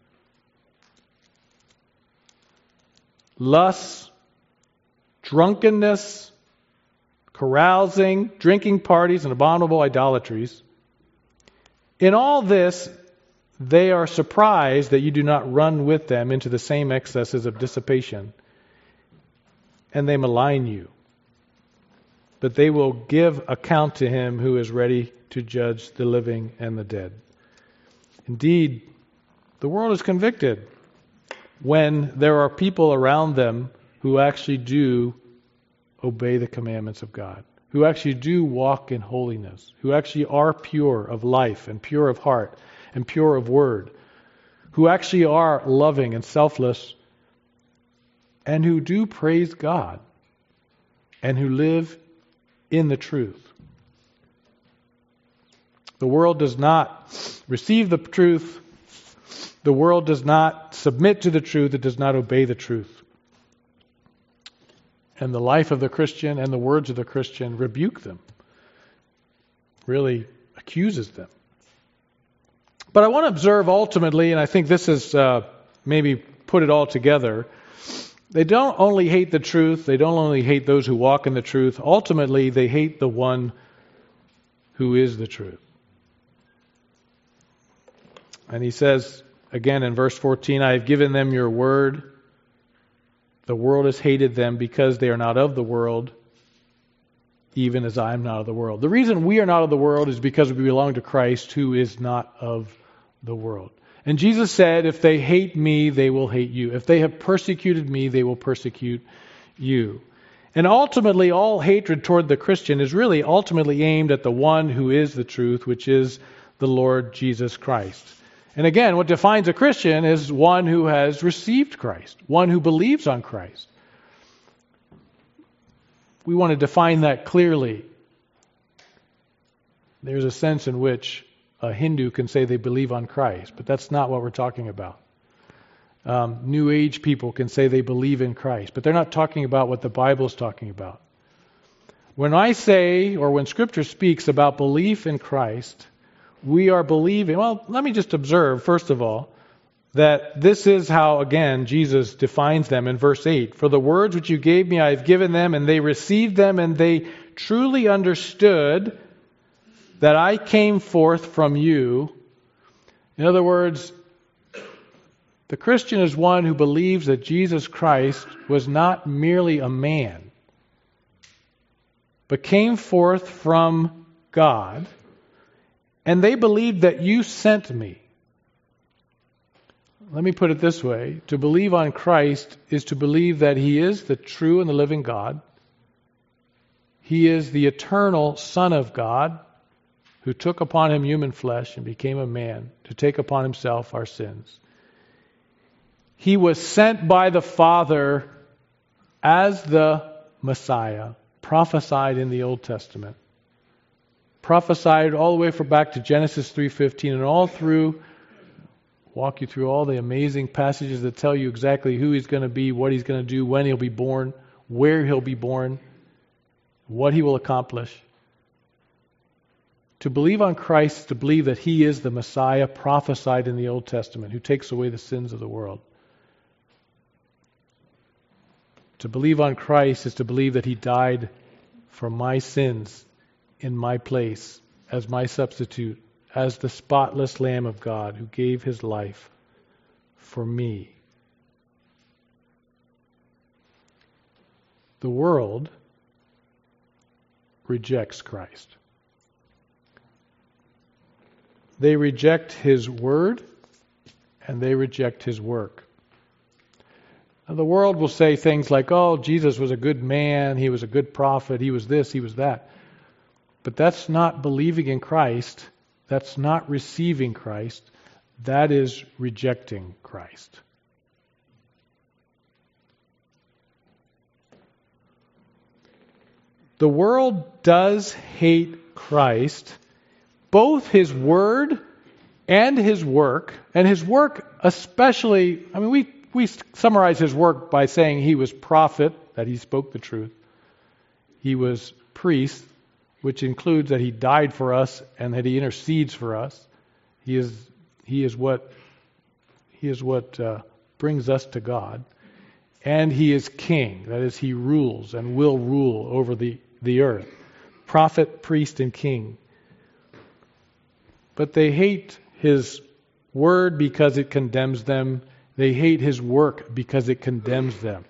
Lust, drunkenness, carousing, drinking parties, and abominable idolatries. In all this, they are surprised that you do not run with them into the same excesses of dissipation, and they malign you. But they will give account to him who is ready to judge the living and the dead. Indeed, the world is convicted when there are people around them who actually do obey the commandments of God, who actually do walk in holiness, who actually are pure of life and pure of heart and pure of word, who actually are loving and selfless, and who do praise God, and who live in the truth. The world does not receive the truth. The world does not submit to the truth. It does not obey the truth. And the life of the Christian and the words of the Christian rebuke them, really accuses them. But I want to observe ultimately, and I think this is maybe put it all together, they don't only hate the truth, they don't only hate those who walk in the truth, ultimately they hate the one who is the truth. And he says, again in verse 14, "I have given them your word. The world has hated them because they are not of the world, even as I am not of the world." The reason we are not of the world is because we belong to Christ, who is not of the world. And Jesus said, if they hate me, they will hate you. If they have persecuted me, they will persecute you. And ultimately, all hatred toward the Christian is really ultimately aimed at the one who is the truth, which is the Lord Jesus Christ. And again, what defines a Christian is one who has received Christ, one who believes on Christ. We want to define that clearly. There's a sense in which a Hindu can say they believe on Christ, but that's not what we're talking about. New Age people can say they believe in Christ, but they're not talking about what the Bible's talking about. When I say, or when Scripture speaks about belief in Christ, we are believing. Well, let me just observe, first of all, that this is how, again, Jesus defines them in verse 8. "For the words which you gave me, I have given them, and they received them, and they truly understood that I came forth from you." In other words, the Christian is one who believes that Jesus Christ was not merely a man, but came forth from God, and they believed that you sent me. Let me put it this way. To believe on Christ is to believe that He is the true and the living God. He is the eternal Son of God who took upon Him human flesh and became a man to take upon Himself our sins. He was sent by the Father as the Messiah, prophesied in the Old Testament. prophesied all the way back to Genesis 3:15, and all through, walk you through all the amazing passages that tell you exactly who He's going to be, what He's going to do, when He'll be born, where He'll be born, what He will accomplish. To believe on Christ is to believe that He is the Messiah prophesied in the Old Testament, who takes away the sins of the world. To believe on Christ is to believe that He died for my sins in my place, as my substitute, as the spotless Lamb of God who gave His life for me. The world rejects Christ. They reject His word and they reject His work. Now, the world will say things like, oh, Jesus was a good man, He was a good prophet, He was this, He was that. But that's not believing in Christ. That's not receiving Christ. That is rejecting Christ. The world does hate Christ, both His word and His work. And His work especially, we summarize His work by saying He was prophet, that He spoke the truth. He was priest, which includes that He died for us and that He intercedes for us. He is what brings us to God. And He is king, that is, He rules and will rule over the earth. Prophet, priest, and king. But they hate His word because it condemns them. They hate His work because it condemns them.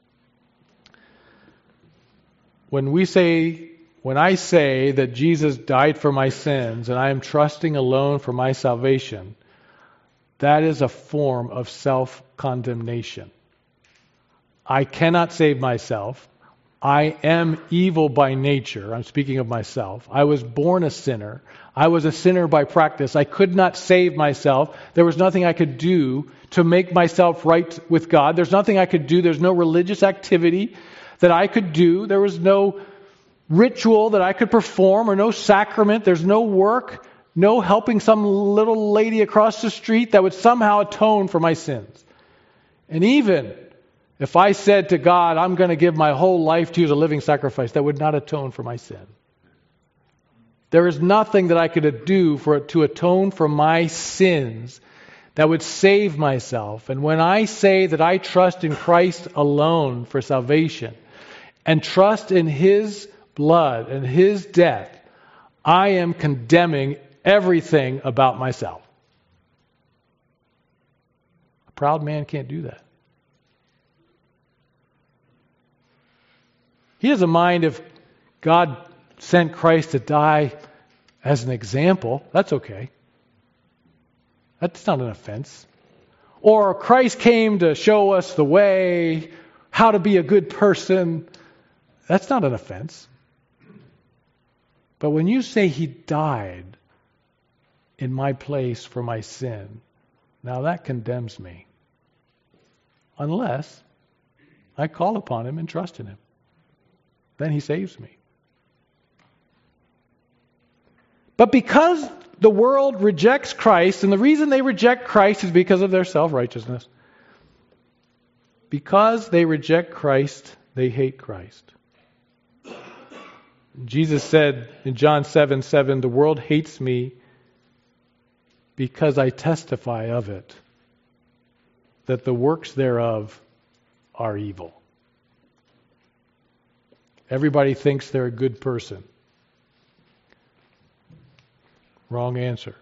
When I say that Jesus died for my sins and I am trusting alone for my salvation, that is a form of self-condemnation. I cannot save myself. I am evil by nature. I'm speaking of myself. I was born a sinner. I was a sinner by practice. I could not save myself. There was nothing I could do to make myself right with God. There's nothing I could do. There's no religious activity that I could do. There was no ritual that I could perform or no sacrament. There's no work, no helping some little lady across the street that would somehow atone for my sins. And even if I said to God, I'm going to give my whole life to you as a living sacrifice, that would not atone for my sin. There is nothing that I could do to atone for my sins that would save myself. And when I say that I trust in Christ alone for salvation and trust in His blood and His death, I am condemning everything about myself. A proud man can't do that. He doesn't mind if God sent Christ to die as an example. That's okay. That's not an offense. Or Christ came to show us the way, how to be a good person. That's not an offense. But when you say He died in my place for my sin, now that condemns me. Unless I call upon Him and trust in Him. Then He saves me. But because the world rejects Christ, and the reason they reject Christ is because of their self-righteousness. Because they reject Christ, they hate Christ. Jesus said in John 7:7, the world hates me because I testify of it, that the works thereof are evil. Everybody thinks they're a good person. Wrong answer.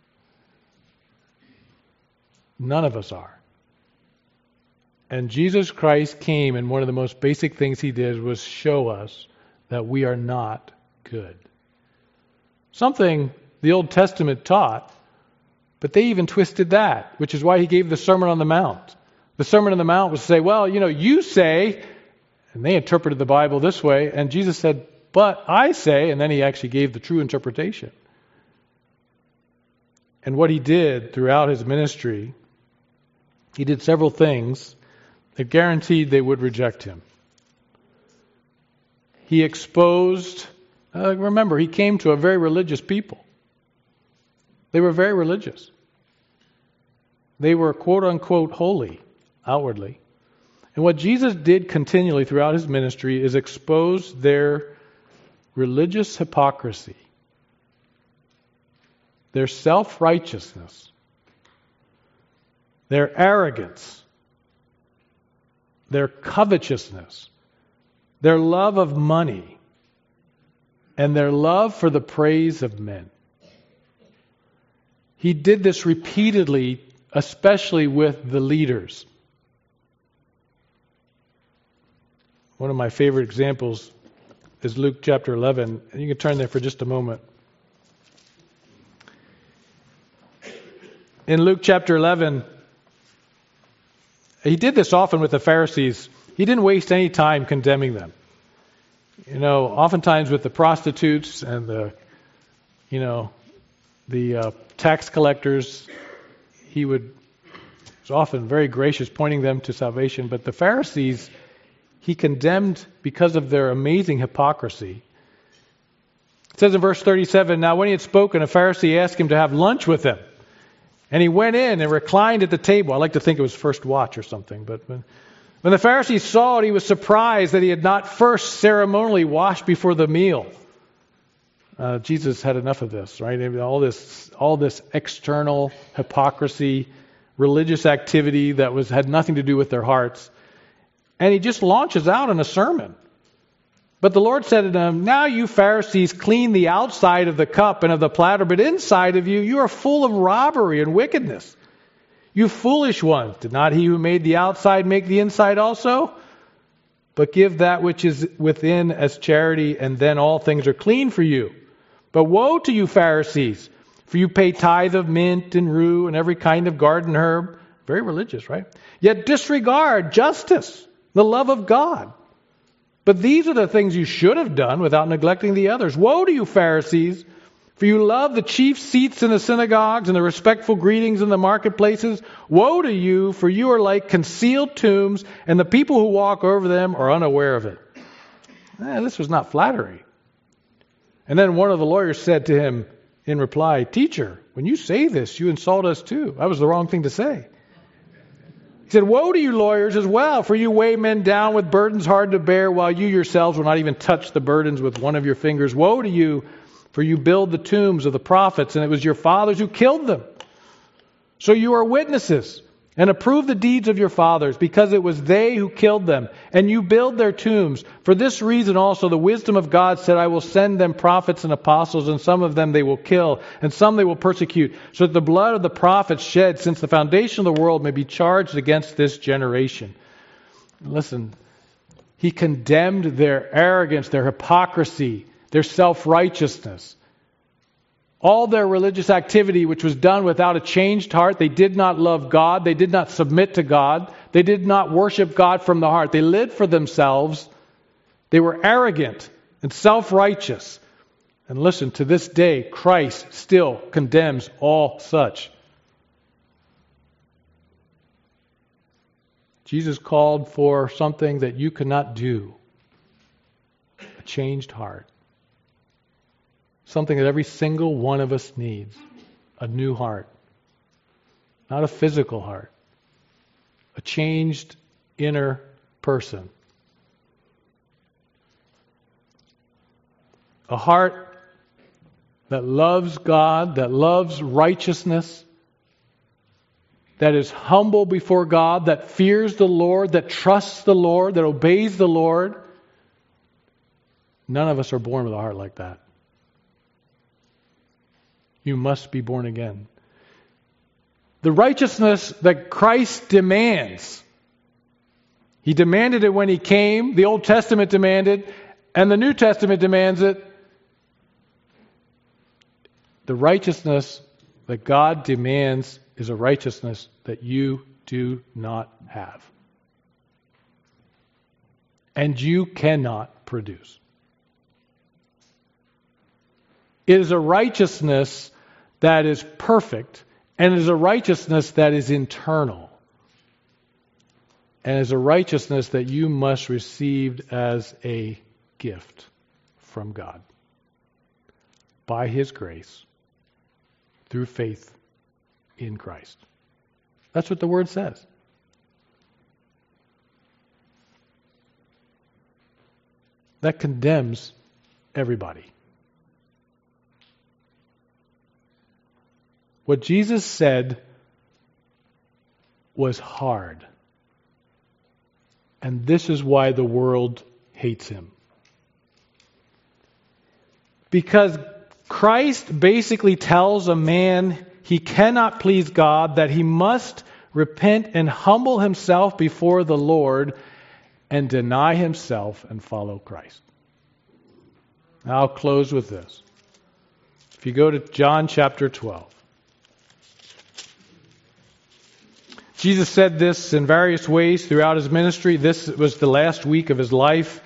None of us are. And Jesus Christ came, and one of the most basic things He did was show us that we are not good. Something the Old Testament taught, but they even twisted that, which is why He gave the Sermon on the Mount. The Sermon on the Mount was to say, well, you say, and they interpreted the Bible this way, and Jesus said, but I say, and then He actually gave the true interpretation. And what He did throughout His ministry, He did several things that guaranteed they would reject Him. He exposed Remember, he came to a very religious people. They were very religious. They were quote-unquote holy outwardly. And what Jesus did continually throughout his ministry is expose their religious hypocrisy, their self-righteousness, their arrogance, their covetousness, their love of money, and their love for the praise of men. He did this repeatedly, especially with the leaders. One of my favorite examples is Luke chapter 11. And you can turn there for just a moment. In Luke chapter 11, he did this often with the Pharisees. He didn't waste any time condemning them. Oftentimes with the prostitutes and the tax collectors, he was often very gracious, pointing them to salvation. But the Pharisees, he condemned because of their amazing hypocrisy. It says in verse 37, "Now when he had spoken, a Pharisee asked him to have lunch with him. And he went in and reclined at the table." I like to think it was first watch or something. But when the Pharisee saw it, he was surprised that he had not first ceremonially washed before the meal. Jesus had enough of this, right? All this external hypocrisy, religious activity that had nothing to do with their hearts. And he just launches out in a sermon. But the Lord said to them, "Now you Pharisees clean the outside of the cup and of the platter, but inside of you are full of robbery and wickedness. You foolish ones, did not he who made the outside make the inside also? But give that which is within as charity, and then all things are clean for you. But woe to you Pharisees, for you pay tithe of mint and rue and every kind of garden herb." Very religious, right? "Yet disregard justice, the love of God. But these are the things you should have done without neglecting the others. Woe to you Pharisees, for you love the chief seats in the synagogues and the respectful greetings in the marketplaces. Woe to you, for you are like concealed tombs, and the people who walk over them are unaware of it." This was not flattery. And then one of the lawyers said to him in reply, "Teacher, when you say this, you insult us too." That was the wrong thing to say. He said, "Woe to you lawyers as well, for you weigh men down with burdens hard to bear, while you yourselves will not even touch the burdens with one of your fingers. Woe to you, for you build the tombs of the prophets, and it was your fathers who killed them. So you are witnesses, and approve the deeds of your fathers, because it was they who killed them, and you build their tombs. For this reason also the wisdom of God said, I will send them prophets and apostles, and some of them they will kill, and some they will persecute, so that the blood of the prophets shed since the foundation of the world may be charged against this generation." Listen, he condemned their arrogance, their hypocrisy, their self-righteousness. All their religious activity, which was done without a changed heart. They did not love God. They did not submit to God. They did not worship God from the heart. They lived for themselves. They were arrogant and self-righteous. And listen, to this day, Christ still condemns all such. Jesus called for something that you cannot do. A changed heart. Something that every single one of us needs. A new heart. Not a physical heart. A changed inner person. A heart that loves God, that loves righteousness, that is humble before God, that fears the Lord, that trusts the Lord, that obeys the Lord. None of us are born with a heart like that. You must be born again. The righteousness that Christ demands. He demanded it when He came. The Old Testament demanded, and the New Testament demands it. The righteousness that God demands is a righteousness that you do not have. And you cannot produce. It is a righteousness that is perfect, and it is a righteousness that is internal. And it is a righteousness that you must receive as a gift from God. by His grace through faith in Christ. That's what the Word says. That condemns everybody. What Jesus said was hard. And this is why the world hates Him. Because Christ basically tells a man he cannot please God, that he must repent and humble himself before the Lord and deny himself and follow Christ. Now, I'll close with this. If you go to John chapter 12. Jesus said this in various ways throughout His ministry. This was the last week of His life.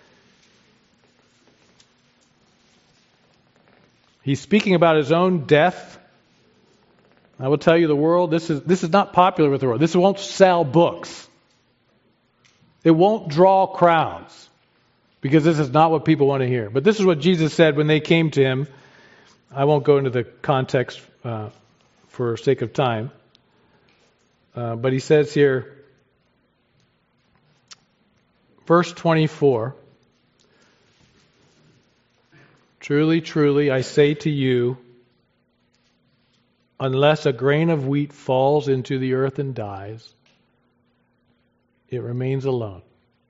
He's speaking about His own death. I will tell you, the world, this is not popular with the world. This won't sell books. It won't draw crowds, because this is not what people want to hear. But this is what Jesus said when they came to Him. I won't go into the context for sake of time. But He says here, verse 24, "Truly, truly, I say to you, unless a grain of wheat falls into the earth and dies, it remains alone.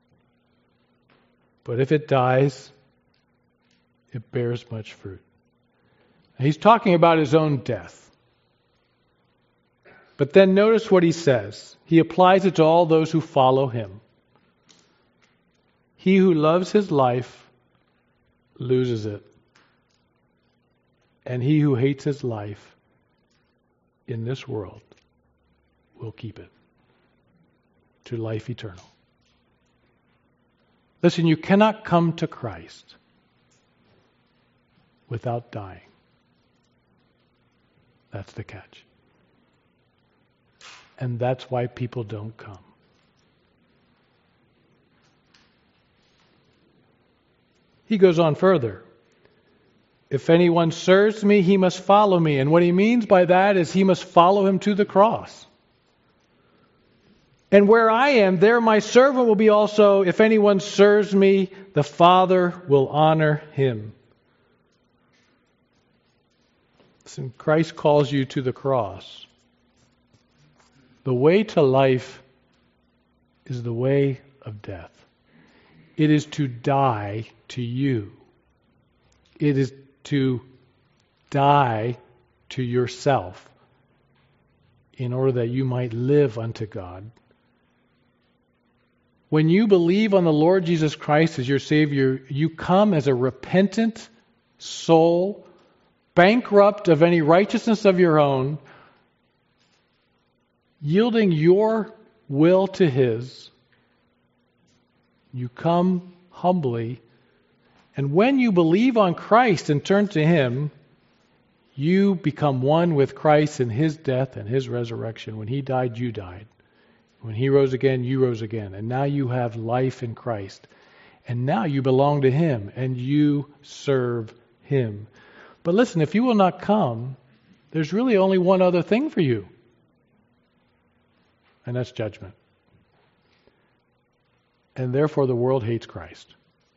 But if it dies, it bears much fruit." Now, He's talking about His own death. But then notice what He says. He applies it to all those who follow Him. He who loves his life loses it. And he who hates his life in this world will keep it to life eternal. Listen, you cannot come to Christ without dying. That's the catch. And that's why people don't come. He goes on further. If anyone serves me, he must follow me. And what he means by that is he must follow Him to the cross. And where I am, there my servant will be also. If anyone serves me, the Father will honor him. Listen, Christ calls you to the cross. The way to life is the way of death. It is to die to you. It is to die to yourself in order that you might live unto God. When you believe on the Lord Jesus Christ as your Savior, you come as a repentant soul, bankrupt of any righteousness of your own, yielding your will to His. You come humbly, and when you believe on Christ and turn to Him, you become one with Christ in His death and His resurrection. When He died, you died. When He rose again, you rose again. And now you have life in Christ. And now you belong to Him and you serve Him. But listen, if you will not come, there's really only one other thing for you. And that's judgment. And therefore the world hates Christ.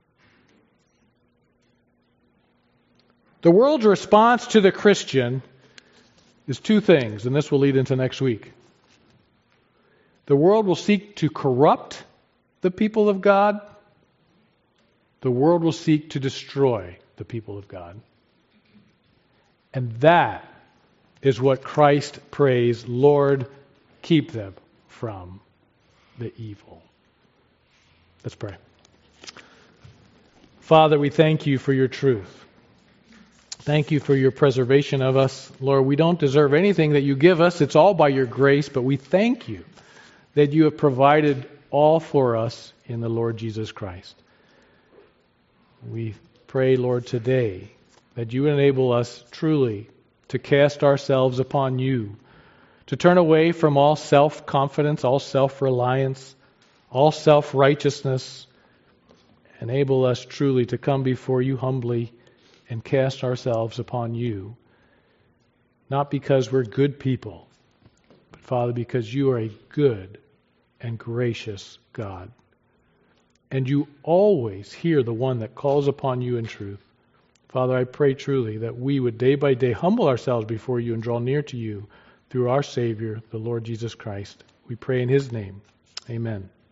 The world's response to the Christian is two things, and this will lead into next week. The world will seek to corrupt the people of God. The world will seek to destroy the people of God. And that is what Christ prays, Lord, keep them from the evil. Let's pray. Father, we thank You for Your truth. Thank You for Your preservation of us. Lord, we don't deserve anything that You give us. It's all by Your grace, but we thank You that You have provided all for us in the Lord Jesus Christ. We pray, Lord, today that You enable us truly to cast ourselves upon You, to turn away from all self-confidence, all self-reliance, all self-righteousness. Enable us truly to come before You humbly and cast ourselves upon you, not because we're good people, but Father, because you are a good and gracious God. And you always hear the one that calls upon you in truth. Father, I pray truly that we would day by day humble ourselves before you and draw near to you through our Savior, the Lord Jesus Christ. We pray in his name. Amen.